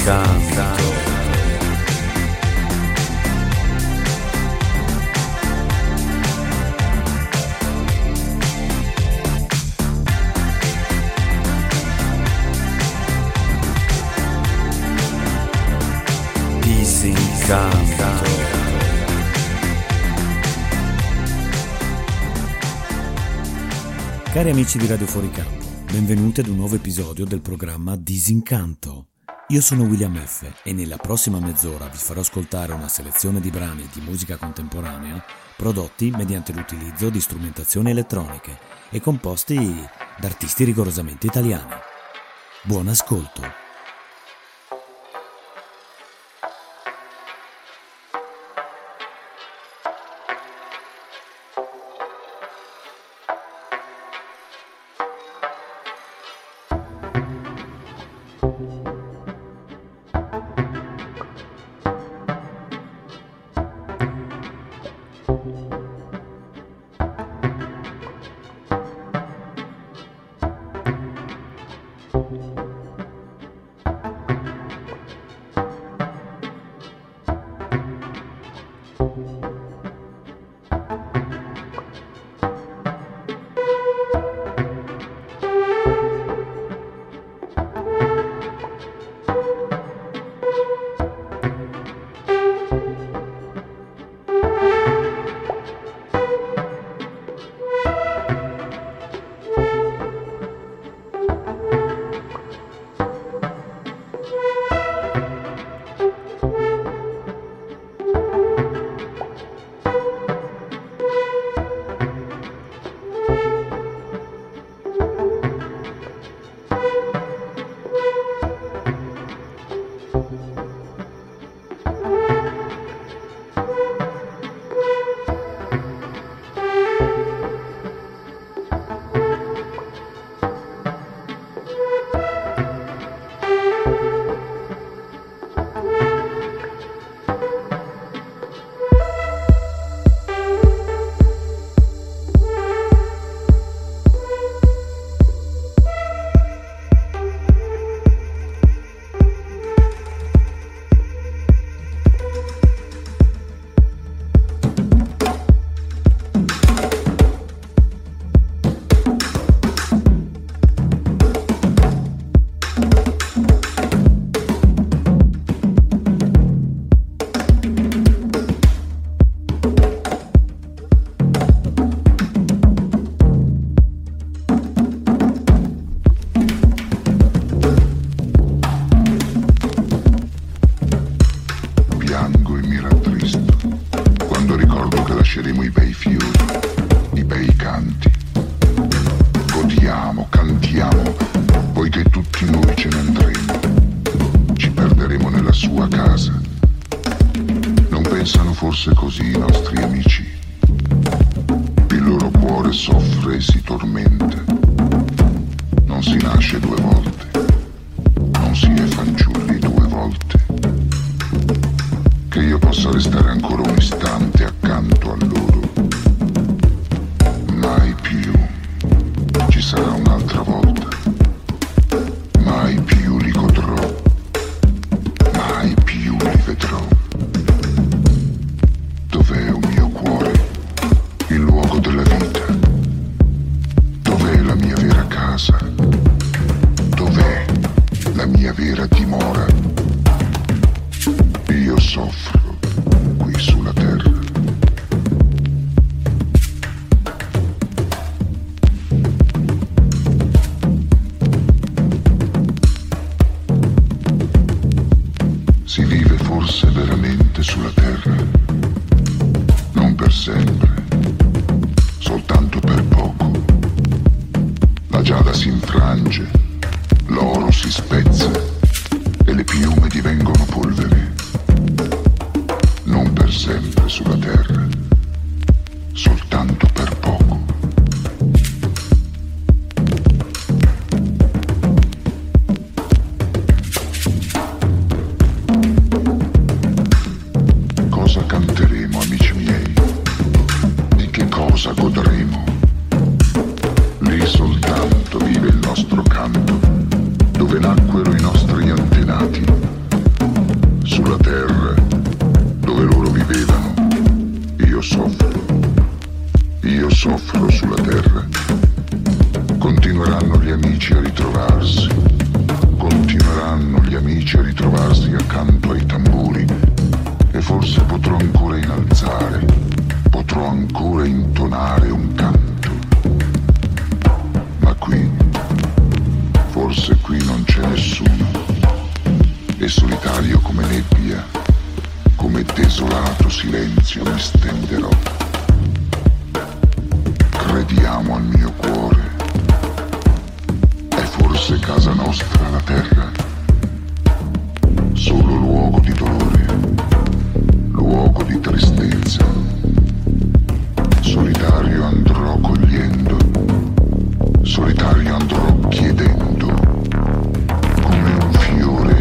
Disincanto. Cari amici di Radio Fuori Campo, benvenuti ad un nuovo episodio del programma Disincanto. Io sono William F. e nella prossima mezz'ora vi farò ascoltare una selezione di brani di musica contemporanea prodotti mediante l'utilizzo di strumentazioni elettroniche e composti da artisti rigorosamente italiani. Buon ascolto! Lì soltanto vive il nostro canto, dove nacquero i nostri antenati, Io soffro sulla terra. Continueranno gli amici a ritrovarsi. Continueranno gli amici a ritrovarsi accanto ai tamburi. E forse potrò ancora innalzare. Potrò ancora intonare un canto. Ma qui, forse qui non c'è nessuno. E solitario come nebbia, come desolato silenzio mi stenderò. Crediamo al mio cuore. È forse casa nostra la terra? Solo luogo di dolore, luogo di tristezza. Solitario andrò cogliendo, solitario andrò chiedendo, come un fiore.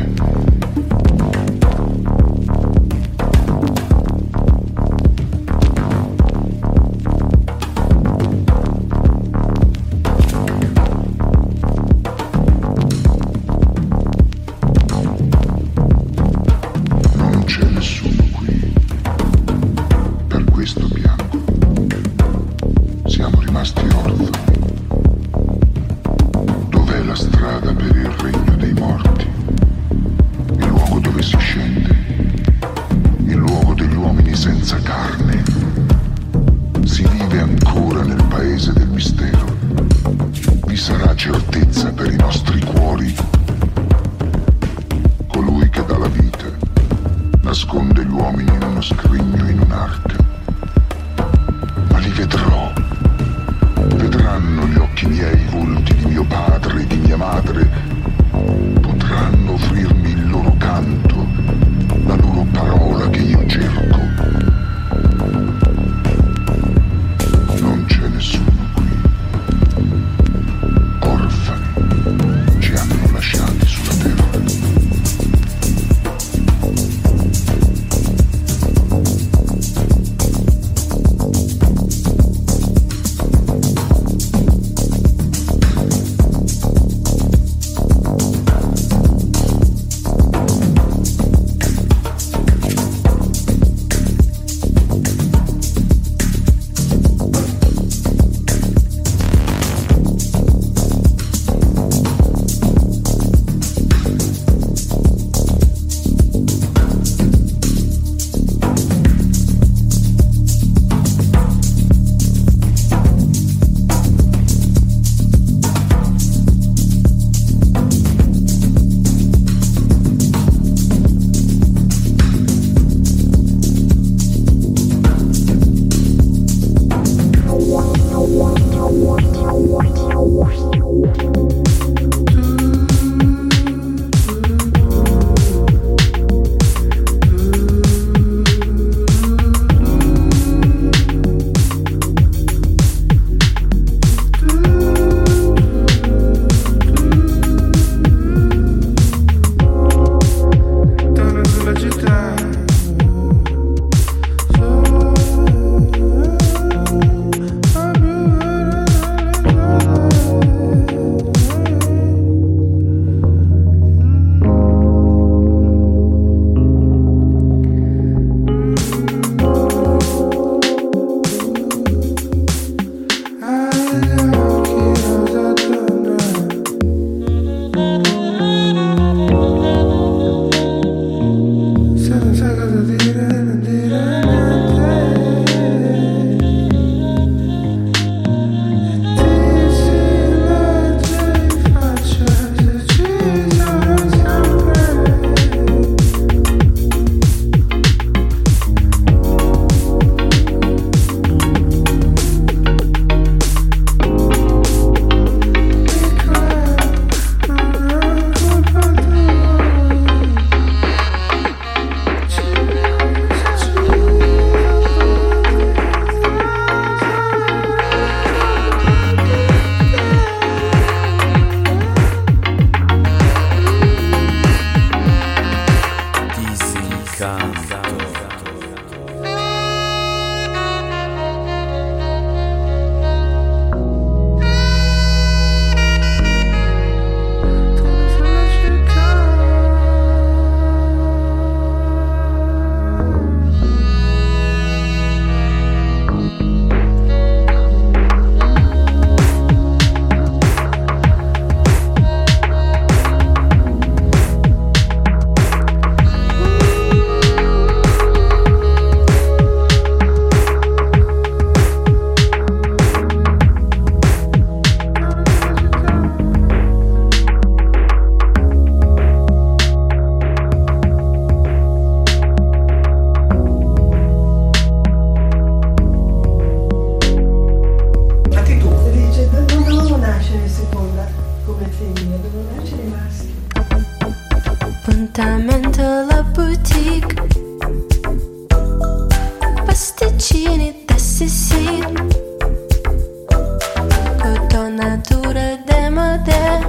Cotonatura demodè,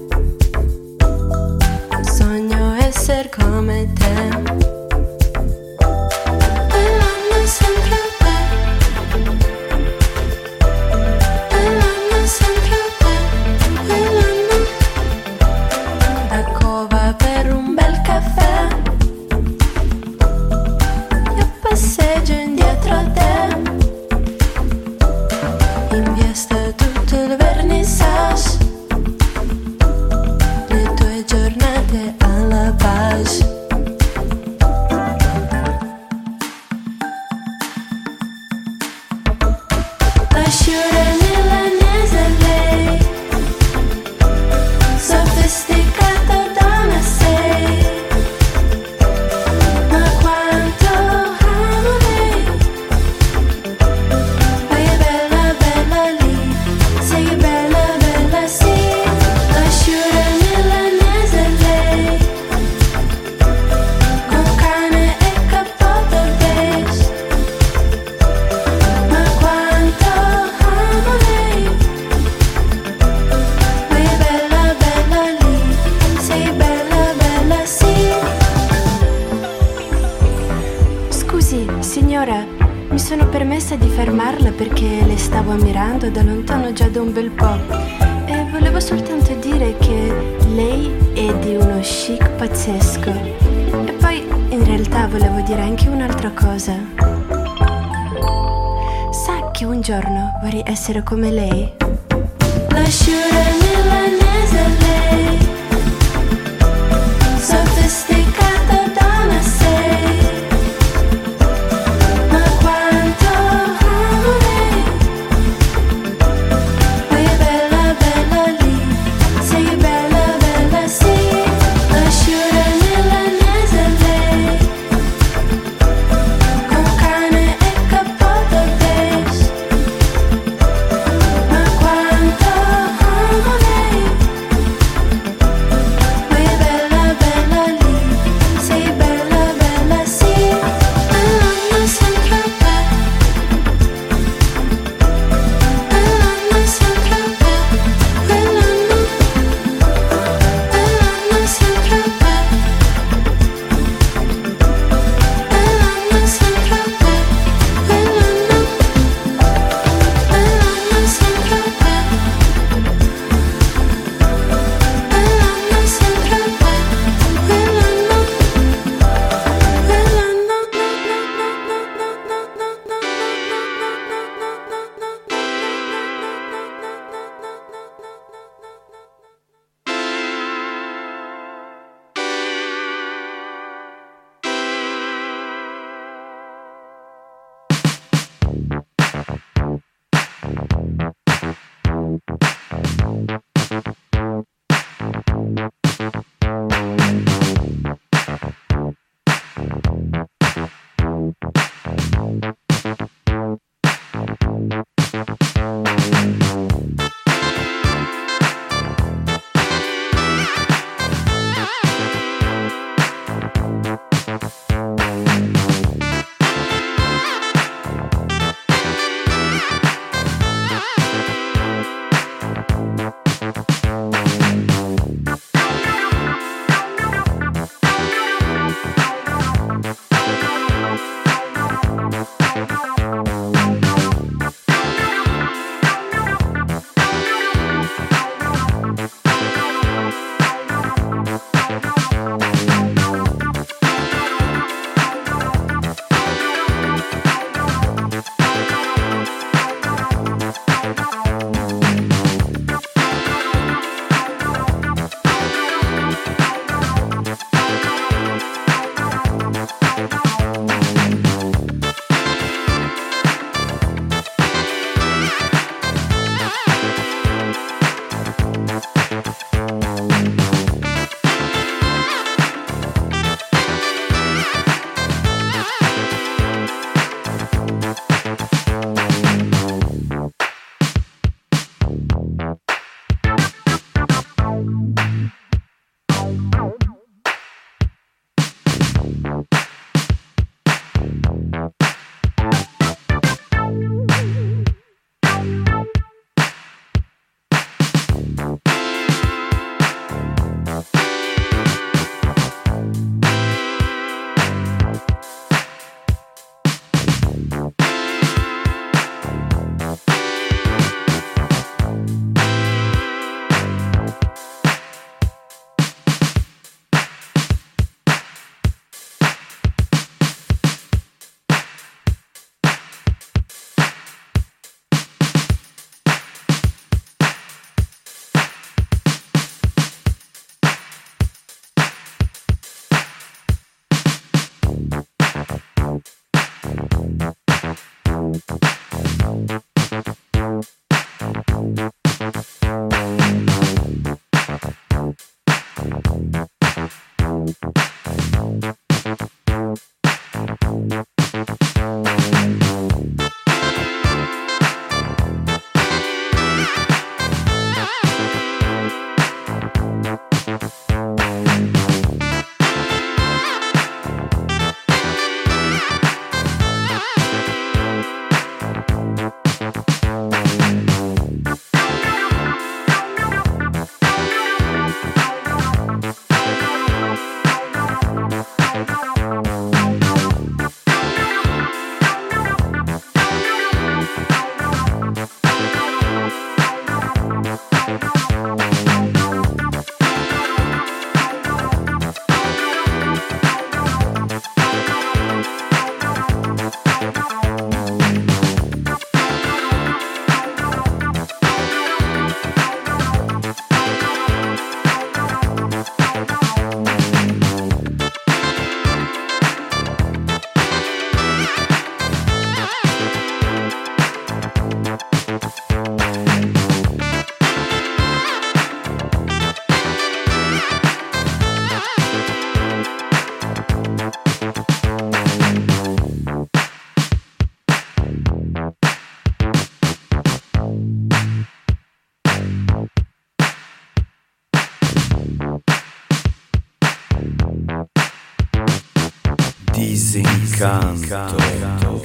sogno essere come te. Mi sono permessa di fermarla perché le stavo ammirando da lontano già da un bel po' e volevo soltanto dire che lei è di uno chic pazzesco. E poi in realtà volevo dire anche un'altra cosa. Sa che un giorno vorrei essere come lei? La sciura milanese lei, sofisticata donna sei. Disincanto.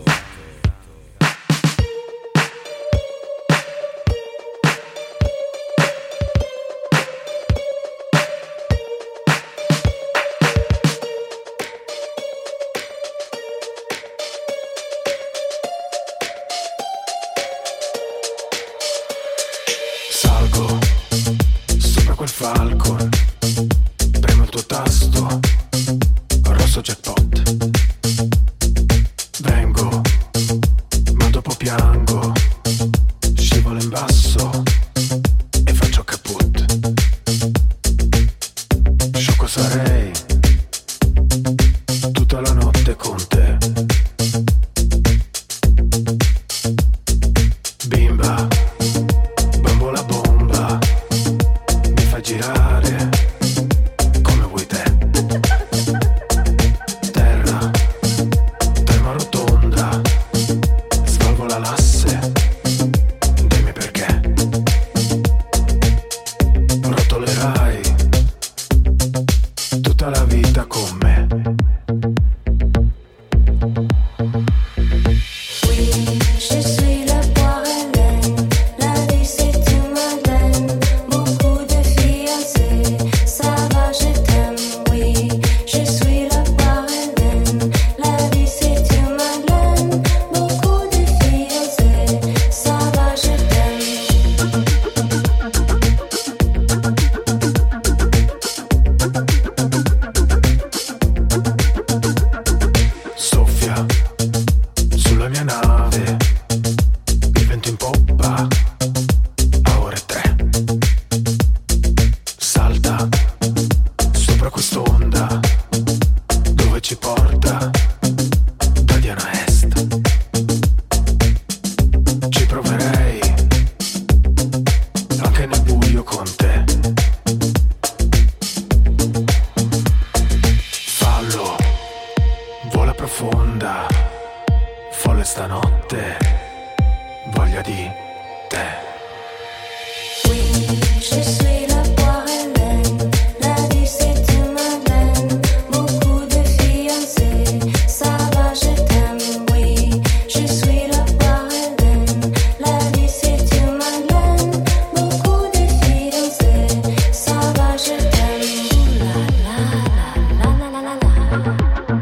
Salgo sopra quel Falcon, premo il tuo tasto, rosso jackpot. Vengo, ma dopo piango, scivolo in basso e faccio caput. Sciocco sarei tutta la notte con te. Bimba, bambola bomba, mi fa girare come vuoi te. Terra, terra rotonda, svalvo la l'asse, dimmi perché. Rotolerai tutta la vita con me. Je suis la poire Hélène, la vie c'est une Madeleine, beaucoup de fiancés, ça va je t'aime, oui. Je suis la poire Hélène, la vie c'est une Madeleine, beaucoup de fiancés, ça va je t'aime. Soffia sulla mia nave, il vento in poppa a ore 3. Salta sopra quest'onda, dove ci porta da Diana Est. Ci proverei anche nel buio con te. Fallo, vola profonda, folle stanotte, voglia di te. Je suis la poire Hélène, la vie c'est une Madeleine, beaucoup de fiancés, ça va je t'aime, oui. Je suis la poire Hélène, la vie c'est une Madeleine, beaucoup de fiancés, ça va je t'aime. La la la la la la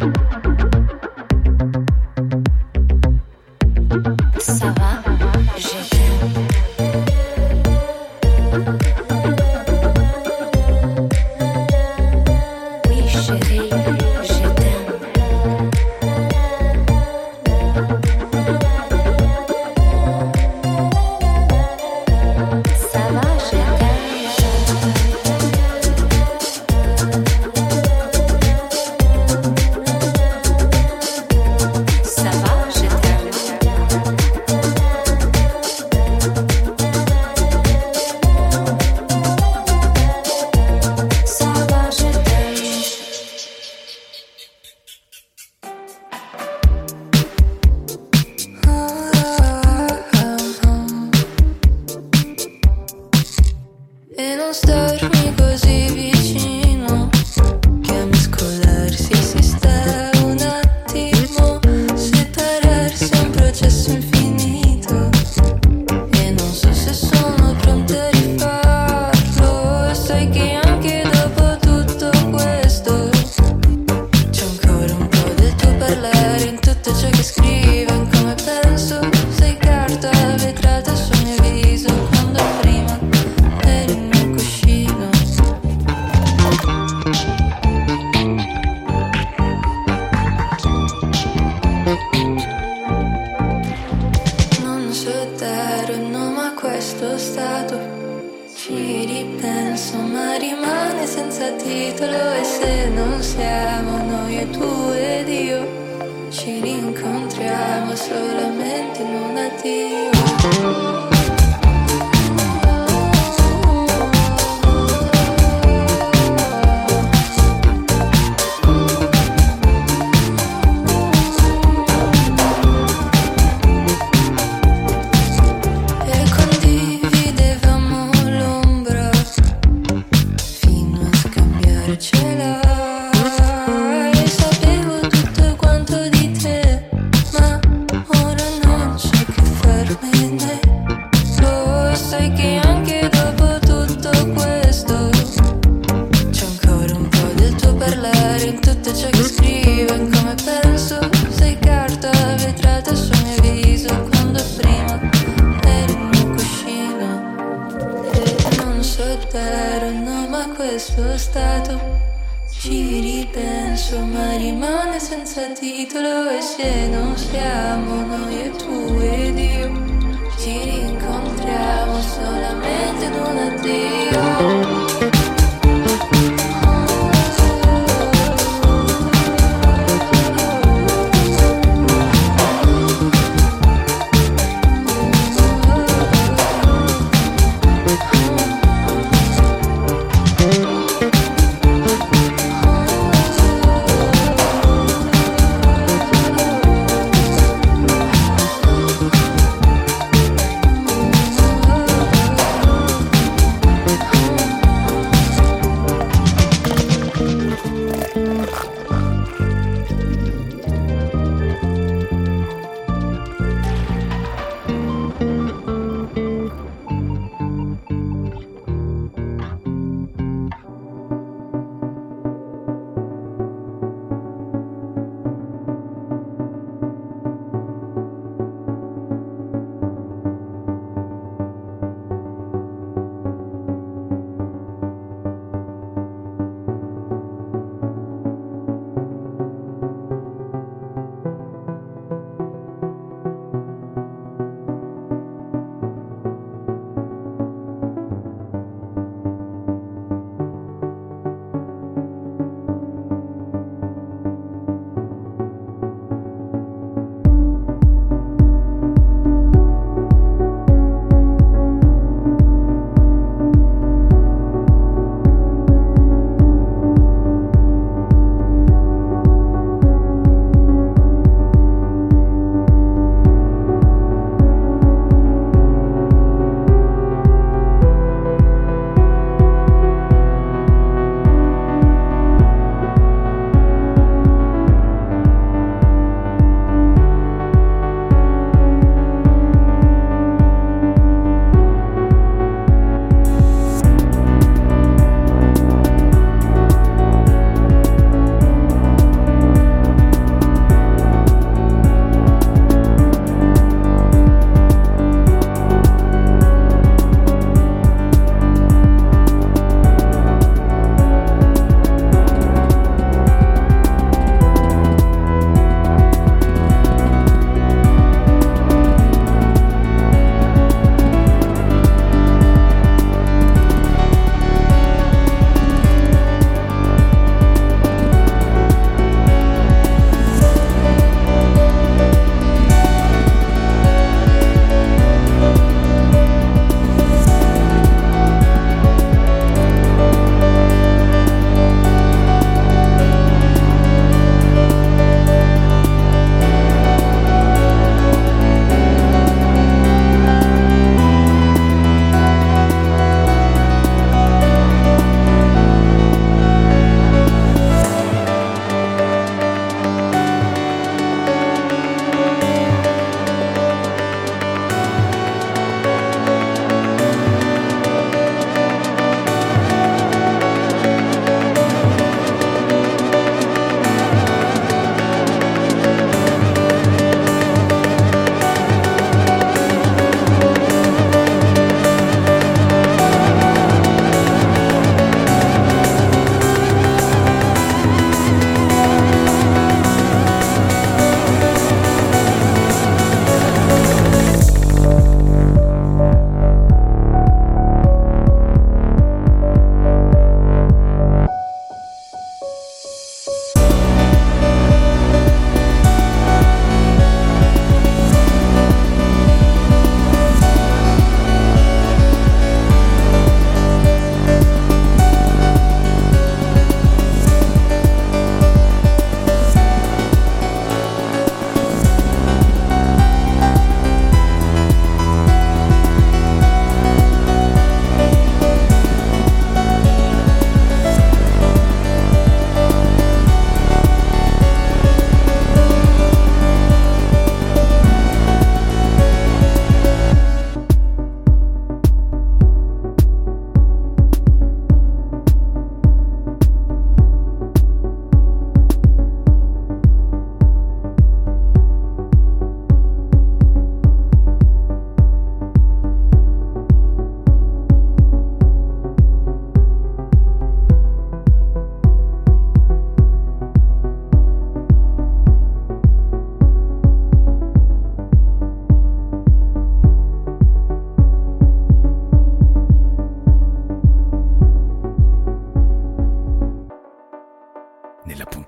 la. Ça va, je t'aime. Oui chérie, je t'aime. Ça va, je t'aime. Ça va, je t'aime. Ça va, je t'aime. E non starmi così vicino, che a mescolarsi si sta un attimo, separarsi è un processo infinito, e non so se sono pronta a rifarlo, sai che anche dopo tutto questo c'è ancora un po' del tuo parlare in tutto ciò che scrivo, in come penso, sei carta vetrata sul mio viso, quando prima eri il mio cuscino. Non so dare un nome a questo stato, ci ripenso ma rimane senza titolo, e se non siamo noi e tu ed io, ci rincontriamo solamente in un addio. E condividevamo l'ombra fino a scambiarcela, e sapevo tutto quanto sai che anche dopo tutto questo c'è ancora un po' del tuo parlare in tutto ciò che scrivo e come penso. Sei carta vetrata sul mio viso quando prima eri il mio cuscino. E non so dare un nome a questo stato. Ci ripenso ma rimane senza titolo. E se non siamo noi e tu ed io, ci rincontriamo solamente in un addio.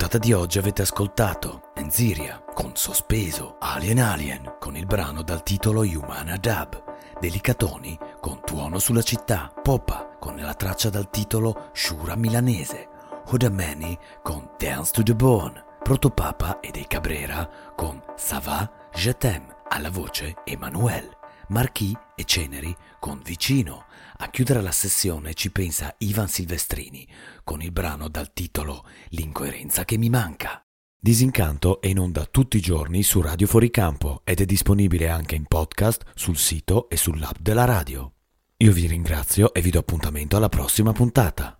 puntata di oggi avete ascoltato Enziria con Sospeso, Alien con il brano dal titolo Humana Dub, Delicatoni con Tuono sulla città, Popa con la traccia dal titolo Shura milanese, Hudamani con Dance to the Bone, Protopapa e dei Cabrera con Ça va, je t'aime, alla voce Emanuele, Marquis e Ceneri con Vicino. A chiudere la sessione ci pensa Ivan Silvestrini con il brano dal titolo L'incoerenza che mi manca. Disincanto è in onda tutti i giorni su Radio Fuoricampo ed è disponibile anche in podcast sul sito e sull'app della radio. Io vi ringrazio e vi do appuntamento alla prossima puntata.